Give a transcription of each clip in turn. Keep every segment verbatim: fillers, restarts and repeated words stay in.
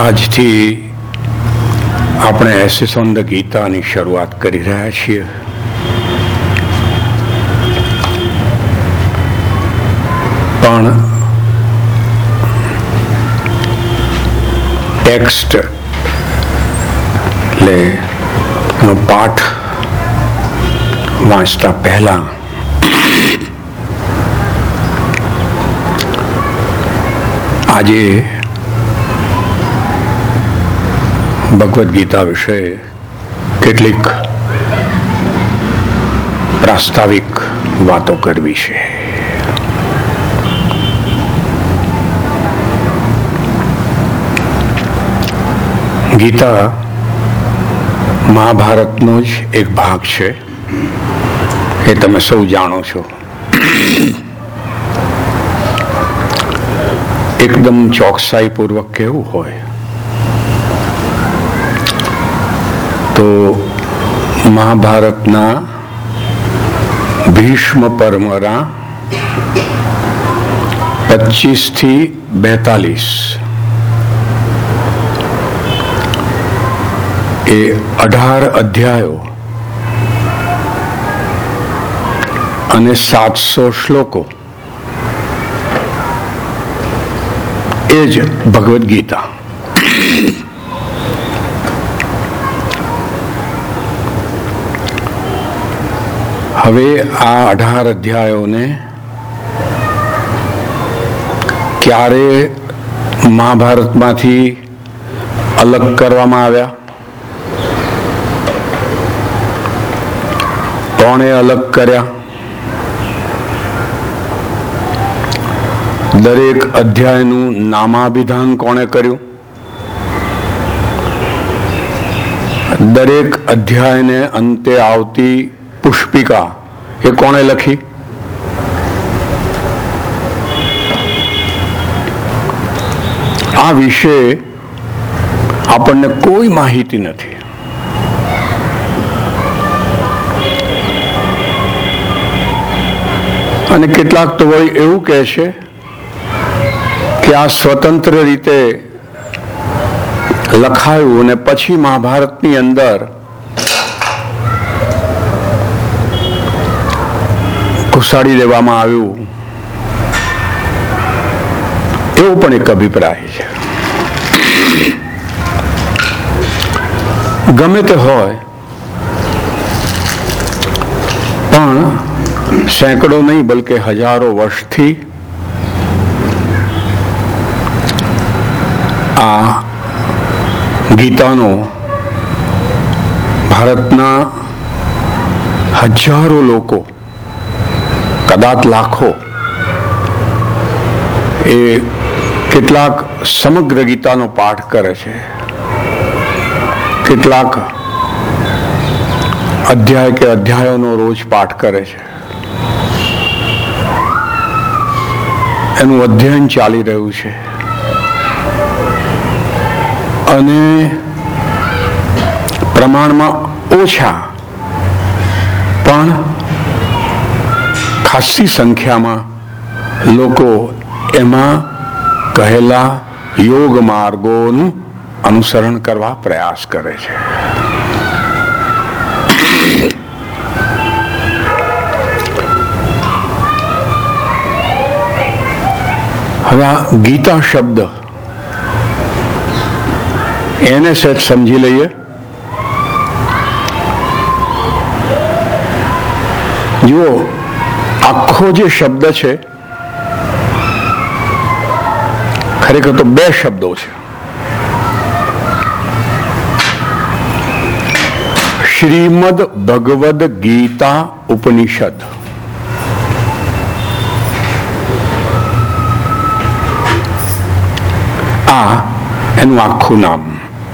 આજથી આપણે ashes on the ગીતાની શરૂઆત કરી રહ્યા છીએ. પણ ટેક્સ્ટ એટલે પાઠ વાંચતા પહેલા આજે ભગવદ્ ગીતા વિશે કેટલીક પ્રાસ્તાવિક વાતો કરવી છે. ગીતા મહાભારતનો જ એક ભાગ છે, એ તમે સૌ જાણો છો. એકદમ ચોકસાઈપૂર્વક કેવું હોય તો મહાભારતના ભીષ્મ પર્વના પચીસ થી બેતાલીસ એ અઢાર અધ્યાયો અને સાતસો શ્લોકો એ જ ભગવદ્ ગીતા. હવે આ અઢાર અધ્યાયોને ક્યારે મહાભારતમાંથી અલગ કરવામાં આવ્યા, કોણે અલગ કર્યા, દરેક અધ્યાયનું નામાભિધાન કોણે કર્યું, દરેક અધ્યાયને અંતે આવતી પુષ્પિકા એ કોણે લખી, આ વિશે આપણને કોઈ માહિતી નથી. અને કેટલાક તો વળી એવું કહે છે કે આ સ્વતંત્ર રીતે લખાયું અને પછી મહાભારતની અંદર ઘુસાડી દેવામાં આવ્યું, એવો પણ એક અભિપ્રાય છે. ગમે તે હોય, પણ સેંકડો નહીં બલકે હજારો વર્ષથી આ ગીતાનો ભારતના હજારો લોકો, કદાચ લાખો, એ કેટલાક સમગ્ર ગીતાનો પાઠ કરે છે, કેટલાક અધ્યાય કે અધ્યાયોનો રોજ પાઠ કરે છે. એનું અધ્યયન ચાલી રહ્યું છે અને પ્રમાણમાં ઓછા પણ ખાસી સંખ્યામાં લોકો એમાં કહેલા યોગ માર્ગોનું અનુસરણ કરવા પ્રયાસ કરે છે. હવે આ ગીતા શબ્દ એને સહેજ સમજી લઈએ. જુઓ, આખો જે શબ્દ છે ખરેખર તો બે શબ્દો છે. શ્રીમદ ભગવદ ગીતા ઉપનિષદ. આ એનું આખું નામ.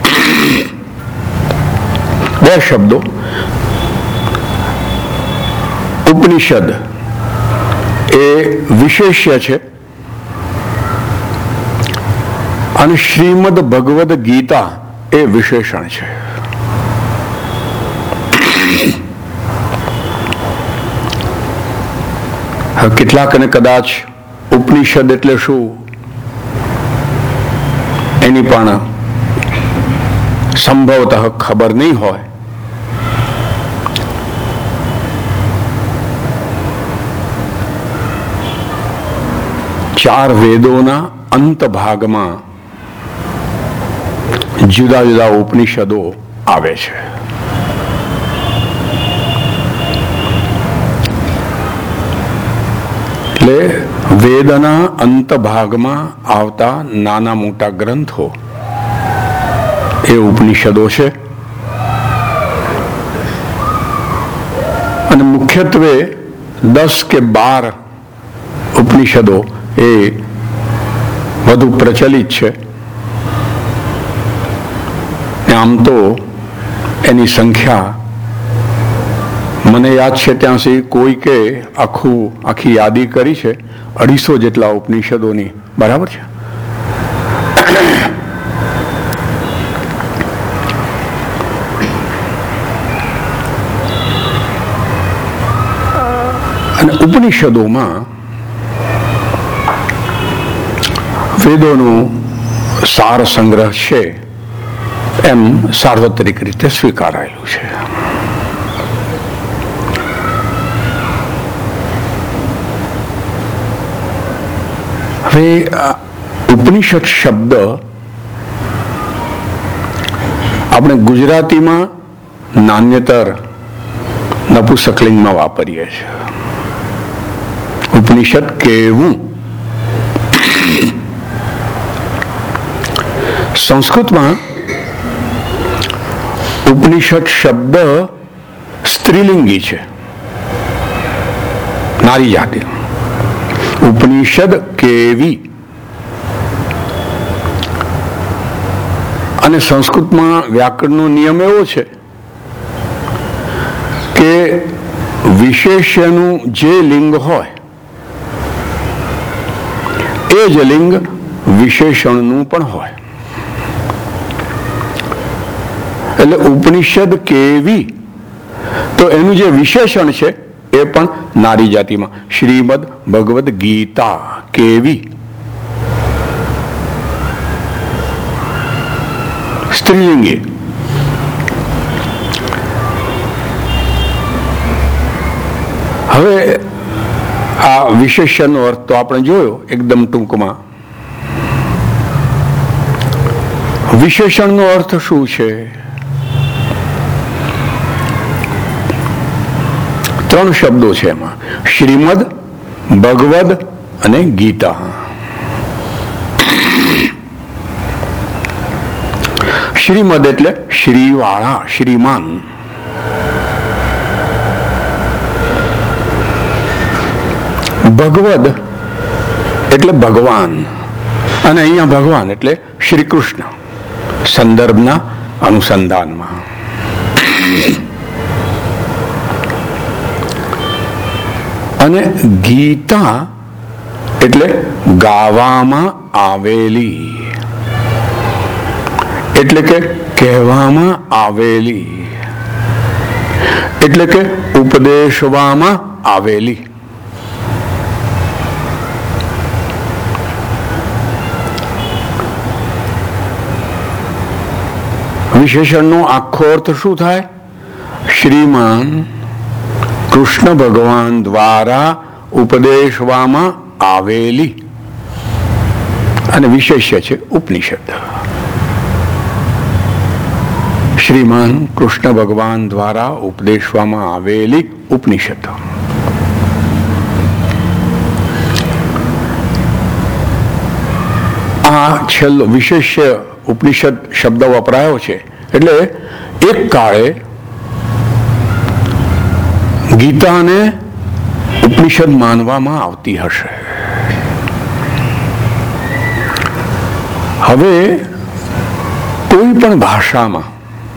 બે શબ્દો. ઉપનિષદ એ વિશેષ્ય છે અને શ્રીમદ ભગવદ ગીતા એ વિશેષણ છે. હવે કેટલાકને કદાચ ઉપનિષદ એટલે શું એની પણ સંભવતઃ ખબર નહીં હોય, ચાર વેદોના અંત ભાગમાં જુદા જુદા ઉપનિષદો આવે છે. એટલે વેદના અંત ભાગમાં આવતા નાના મોટા ગ્રંથો એ ઉપનિષદો છે. અને મુખ્યત્વે દસ કે બાર ઉપનિષદો એ વધુ પ્રચલિત છે. આમ તો એની સંખ્યા મને યાદ છે ત્યાં સુધી કોઈ કે આખું આખી યાદી કરી છે અઢીસો જેટલા ઉપનિષદોની, બરાબર છે. અને ઉપનિષદોમાં વેદોનું સાર સંગ્રહ છે એમ સાર્વત્રિક રીતે સ્વીકારાયેલું છે. હવે ઉપનિષદ શબ્દ આપણે ગુજરાતીમાં નાન્યતર નપુંસકલિંગમાં વાપરીએ છીએ. ઉપનિષદ કેવું? સંસ્કૃતમાં ઉપનિષદ શબ્દ સ્ત્રીલિંગી છે, નારી જાતિ. ઉપનિષદ કેવી? અને સંસ્કૃતમાં વ્યાકરણનો નિયમ એવો છે કે વિશેષ્યનું જે લિંગ હોય એ જ લિંગ વિશેષણનું પણ હોય. એટલે ઉપનિષદ કેવી તો એનું જે વિશેષણ છે એ પણ નારી જાતિમાં. શ્રીમદ ભગવદ ગીતા કેવી સ્ત્રીલિંગી. હવે આ વિશેષણનો અર્થ તો આપણે જોયો એકદમ ટૂંકમાં. વિશેષણનો અર્થ શું છે? ત્રણ શબ્દો છે એમાં, શ્રીમદ, ભગવદ અને ગીતા. શ્રીમદ એટલે શ્રીવાળા, શ્રીમાન. ભગવદ એટલે ભગવાન, અને અહીંયા ભગવાન એટલે શ્રી કૃષ્ણ સંદર્ભના અનુસંધાનમાં. અને ગીતા એટલે ગાવામાં આવેલી, એટલે કે કહેવામાં આવેલી, એટલે કે ઉપદેશવામાં આવેલી. વિશેષણનો આખો અર્થ શું થાય? શ્રીમાન કૃષ્ણ ભગવાન દ્વારા ઉપદેશવામાં આવેલી, અને વિશેષ્ય છે ઉપનિષદ. શ્રીમાન કૃષ્ણ ભગવાન દ્વારા ઉપદેશવામાં આવેલી ઉપનિષદ. આ છેલ્લો વિશેષ્ય ઉપનિષદ શબ્દ વપરાયો છે એટલે એક કાળે ગીતાને ઉપનિષદ માનવામાં આવતી હશે. હવે કોઈ પણ ભાષામાં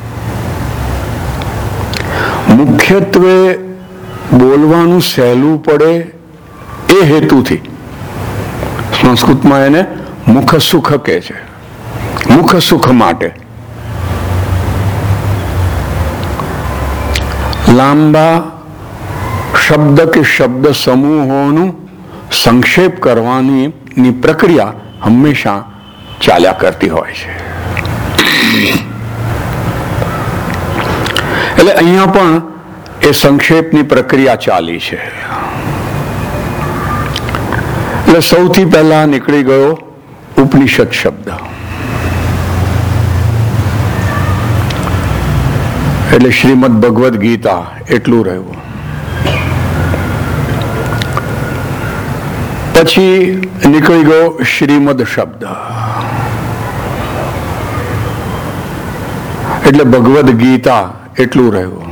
મુખ્યત્વે બોલવાનું સહેલું પડે એ હેતુથી સંસ્કૃતમાં એને મુખ સુખ કહે છે. મુખ સુખ માટે લાંબા શબ્દ કે શબ્દ સમૂહોનું સંક્ષેપ કરવાની ની પ્રક્રિયા હંમેશા ચાલ્યા કરતી હોય છે. એટલે અહીંયા પણ એ સંક્ષેપની પ્રક્રિયા ચાલી છે. એટલે સૌથી પહેલા નીકળી ગયો ઉપનિષદ શબ્દ, એટલે શ્રીમદ ભગવદ્ ગીતા એટલું રહ્યું. પછી નીકળી ગયો શ્રીમદ શબ્દ, એટલે ભગવદ્ ગીતા એટલું રહ્યું.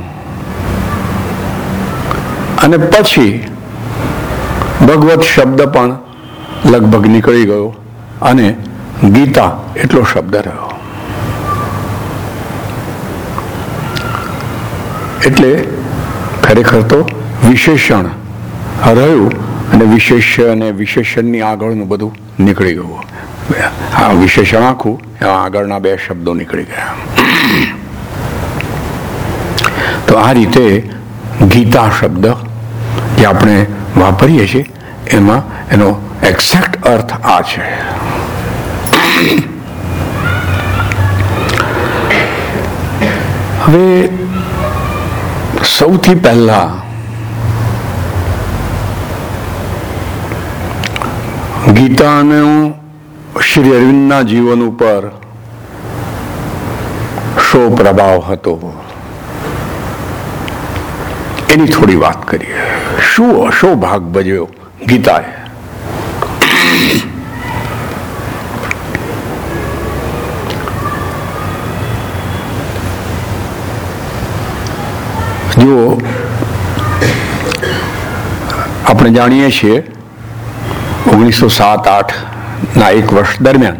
અને પછી ભગવત શબ્દ પણ લગભગ નીકળી ગયો અને ગીતા એટલો શબ્દ રહ્યો. એટલે ખરેખર તો વિશેષણ રહ્યું અને વિશેષ્ય અને વિશેષણની આગળનું બધું નીકળી ગયું. આ વિશેષણ આખું આગળના બે શબ્દો નીકળી ગયા. તો આ રીતે ગીતા શબ્દ જે આપણે વાપરીએ છીએ એમાં એનો એક્ઝેક્ટ અર્થ આ છે. હવે સૌથી પહેલા ગીતાનો શ્રી અરવિંદના જીવન ઉપર શો પ્રભાવ હતો એની થોડી વાત કરીએ. શું શો ભાગ ભજવ્યો ગીતાએ? જો આપણે જાણીએ છીએ ઓગણીસો સાત આઠ ના એક વર્ષ દરમિયાન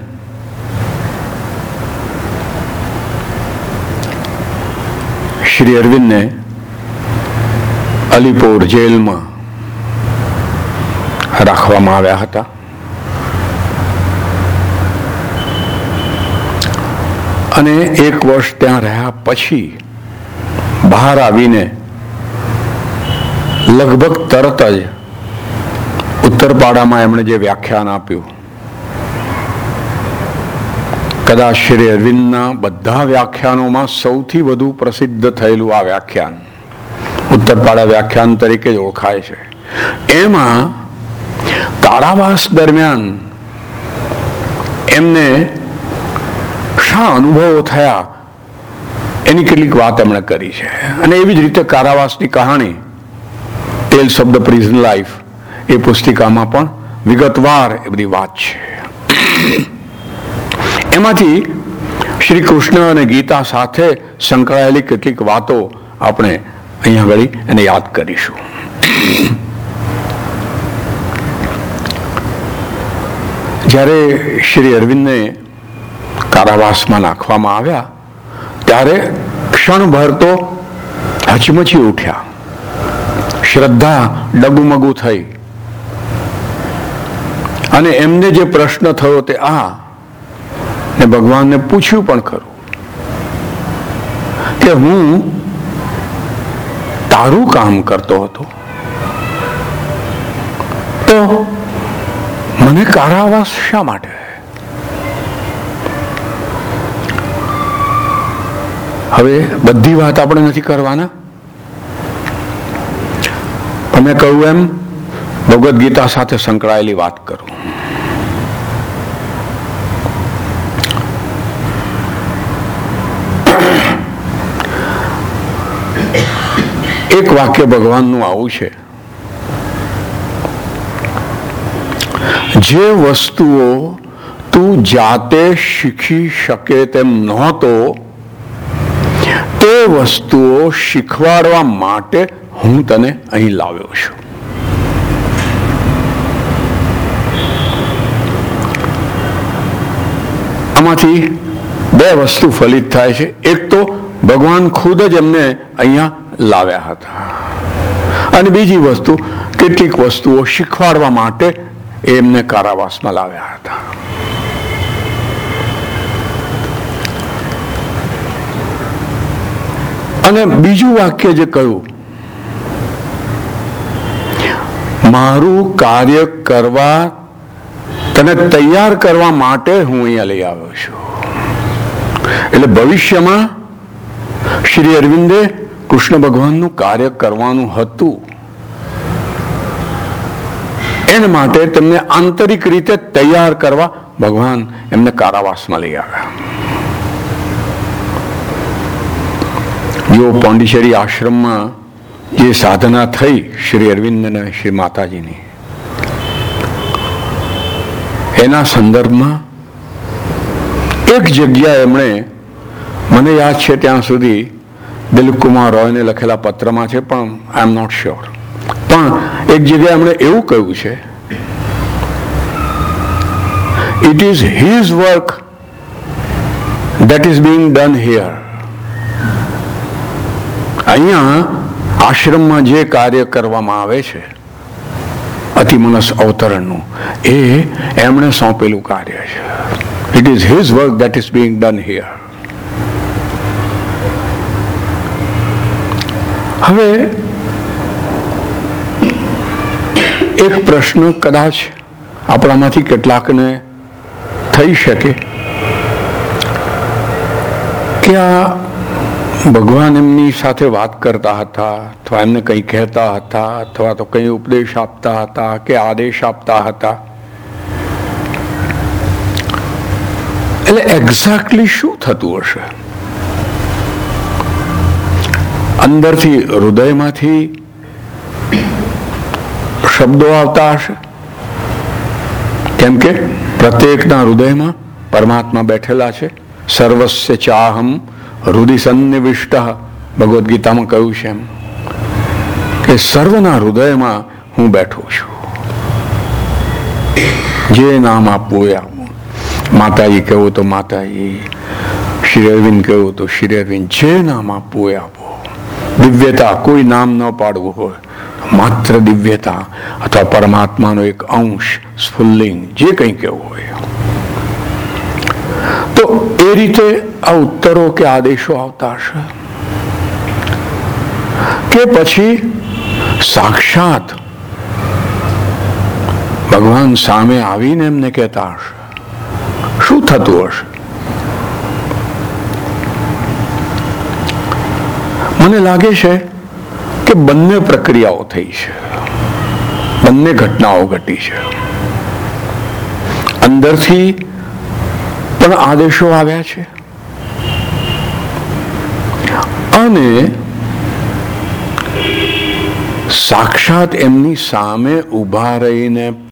શ્રી અરવિંદને અલીપોર જેલમાં રાખવામાં આવ્યા હતા. અને એક વર્ષ ત્યાં રહ્યા પછી બહાર આવીને લગભગ તરત જ ઉત્તરપાડામાં એમણે જે વ્યાખ્યાન આપ્યું, કદાચ શ્રી અરવિંદના બધા વ્યાખ્યાનોમાં સૌથી વધુ પ્રસિદ્ધ થયેલું આ વ્યાખ્યાન ઉત્તરપાડા વ્યાખ્યાન તરીકે જ ઓળખાય છે. એમાં કારાવાસ દરમિયાન એમને શા અનુભવો થયા એની કેટલીક વાત એમણે કરી છે. અને એવી જ રીતે કારાવાસની કહાણી tales of the prison life એ પુસ્તિકામાં પણ વિગતવાર એ બધી વાત છે. એમાંથી શ્રી કૃષ્ણ અને ગીતા સાથે સંકળાયેલી કેટલીક વાતો આપણે અહીંયા વળી એને યાદ કરીશું. જ્યારે શ્રી અરવિંદને કારાવાસમાં નાખવામાં આવ્યા ત્યારે ક્ષણભર તો હચમચી ઉઠ્યા, શ્રદ્ધા ડગુમગુ થઈ. અને એમને જે પ્રશ્ન થયો તે આ, ને ભગવાનને પૂછ્યું પણ ખરું કે હું તારું કામ કરતો હતો તો મને કારાવાસ શા માટે? હવે બધી વાત આપણે નથી કરવાના, અમે કહ્યું એમ ભગવદ્ ગીતા સાથે સંકળાયેલી વાત કરું. એક વાક્ય ભગવાનનું આવું છે, જે વસ્તુઓ તું જાતે શીખી શકે તેમ નહોતો તે વસ્તુઓ શીખવાડવા માટે હું તને અહીં લાવ્યો છું. આમાંથી બે વસ્તુ ફલિત થાય છે. એક તો ભગવાન ખુદ જ એમને અહીંયા લાવ્યા હતા, અને બીજી વસ્તુ કેટલીક વસ્તુઓ શીખવાડવા માટે એમને કારાવાસમાં લાવ્યા હતા. અને બીજું વાક્ય જે કહ્યું, મારું કાર્ય કરવા તને તૈયાર કરવા માટે હું અહીંયા લઈ આવ્યો છું. એટલે ભવિષ્યમાં શ્રી અરવિંદે કૃષ્ણ ભગવાનનું કાર્ય કરવાનું હતું, એના માટે તેમને આંતરિક રીતે તૈયાર કરવા ભગવાન એમને કારાવાસમાં લઈ આવ્યા. જો પોંડિચેરી આશ્રમમાં જે સાધના થઈ શ્રી અરવિંદ અને શ્રી માતાજીની, એના સંદર્ભમાં એક જગ્યા એમણે, મને યાદ છે ત્યાં સુધી દિલીપકુમાર રોયને લખેલા પત્રમાં છે, પણ આઈ એમ નોટ શ્યોર, પણ એક જગ્યાએ એમણે એવું કહ્યું છે, it is his work that is being done here. અહીંયા આશ્રમમાં જે કાર્ય કરવામાં આવે છે અતિમનસ અવતરણનું, એ એમણે સોંપેલું કાર્ય છે. It is his work that is being done here. હવે એક પ્રશ્ન કદાચ આપણામાંથી કેટલાકને થઈ શકે કે આ ભગવાન એમની સાથે વાત કરતા હતા, અથવા એમને કંઈ કહેતા હતા, અથવા તો કંઈ ઉપદેશ આપતા હતા કે આદેશ આપતા હતા, એટલે એક્ઝેક્ટલી શું થતું હશે? અંદરથી, હૃદયમાંથી શબ્દો આવતા હશે? કેમ કે પ્રત્યેકના હૃદયમાં પરમાત્મા બેઠેલા છે. સર્વસ્ય ચાહમ હૃદય સન્નિવિષ્ટ, ભગવદ્ ગીતામાં કહ્યું છે એમ કે સર્વના હૃદયમાં હું બેઠો છું. જે નામ આપવું એ આપવું, માતાજી કહેવું તો માતાજી, શ્રી અરવિંદ કહેવું તો શ્રી અરવિંદ, જે નામ આપવું એ આપો. દિવ્યતા, કોઈ નામ ન પાડવું હોય, માત્ર દિવ્યતા અથવા પરમાત્માનો એક અંશ, સ્ફુલ્લિંગ, જે કંઈ કહેવું હોય. તો એ રીતે આ ઉત્તરો કે આદેશો આવતા હશે કે પછી સાક્ષાત ભગવાન સામે આવીને એમને કહેતા હશે? શું થતું હશે? મને લાગે છે કે બંને પ્રક્રિયાઓ થઈ છે, બંને ઘટનાઓ ઘટી છે. અંદરથી પણ આદેશો આવ્યા છે અને સાક્ષાત એમની સામે ઉભા રહીને